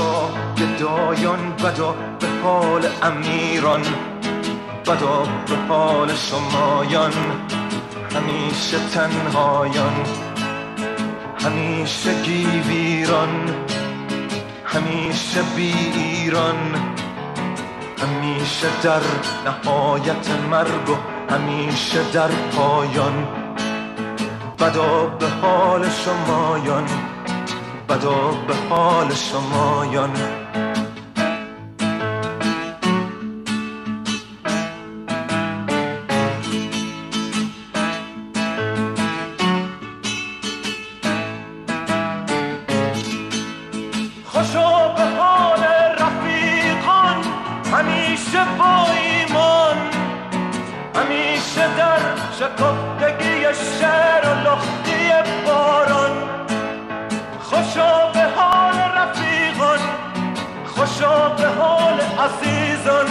شاه گدایان، بدا به حال امیران، بدا به حال شمایان. همیشه تنهایان، همیشه گیویران، همیشه بی ایران، همیشه در نهایت مرگ و همیشه در پایان. بدا به حال شمایان، بدا به حال شمایان. خوشا به حال رفیقان، همیشه با ایمان، همیشه در شکفتگی شعر و لختی باران. خوشا به حال رفیقان، خوشا به حال عزیزان.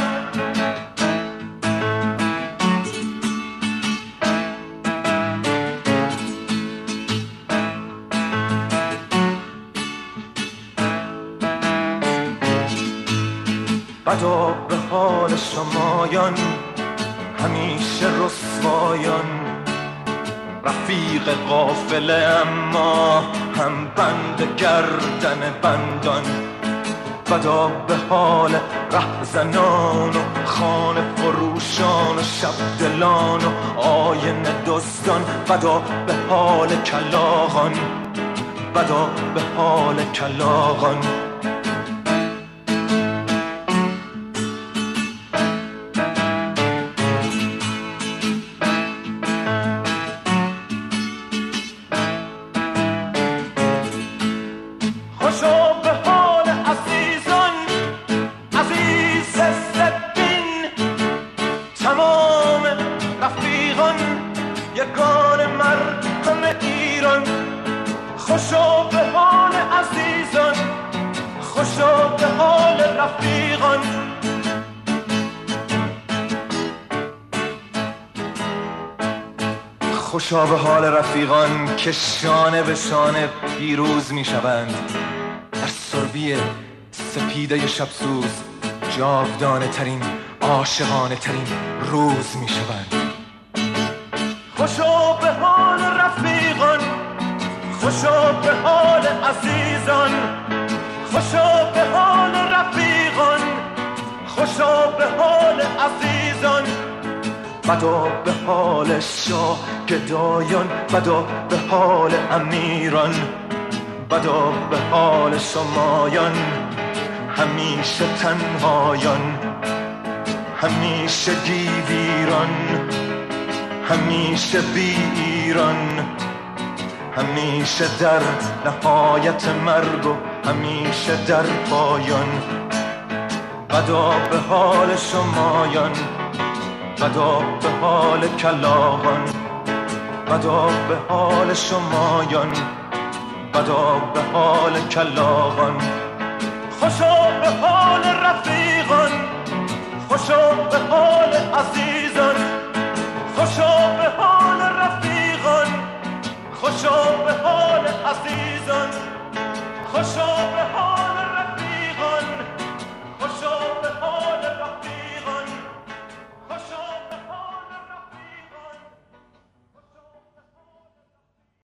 بدا به حال شمایان، همیشه رسوایان. رفیق قافله اما هم بند گردن بندان. بدا به حال رهزنان و خانه فروشان و شب دلان و آینه دزدان. بدا به حال کلاغان، بدا به حال کلاغان. خوشا به حال عزیزان، عزیز زدین، تمام رفیقان، یگان مردم ایران. خوشا به حال عزیزان، خوشا به حال رفیقان. خوشا به حال رفیقان که شانه به شانه پیروز می شوند. در سربی سپیده شبسوز جاودانه ترین، عاشقانه ترین روز می شوند. خوشا به حال رفیقان، خوشا به حال عزیزان. خوشا به حال رفیقان، خوشا به حال عزیزان. بدا به حال شاه گدایان، بدا به حال امیران، بدا به حال شمایان. همیشه تنهایان، همیشه گیویران، همیشه بی ایران، همیشه در نهایت مرگ و همیشه در پایان. بدا به حال شمایان، بدا به حال کلاغان، بدا به حال شمایان، بدا به حال کلاغان.